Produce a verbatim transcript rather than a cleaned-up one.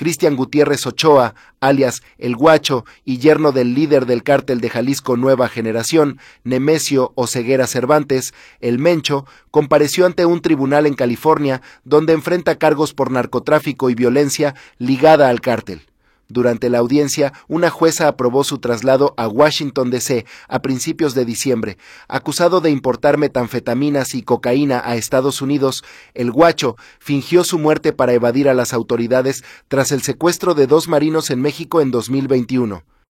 Cristian Gutiérrez Ochoa, alias El Guacho, y yerno del líder del cártel de Jalisco Nueva Generación, Nemesio Oseguera Cervantes, El Mencho, compareció ante un tribunal en California donde enfrenta cargos por narcotráfico y violencia ligada al cártel. Durante la audiencia, una jueza aprobó su traslado a Washington, D C a principios de diciembre. Acusado de importar metanfetaminas y cocaína a Estados Unidos, El Guacho fingió su muerte para evadir a las autoridades tras el secuestro de dos marinos en México en dos mil veintiuno.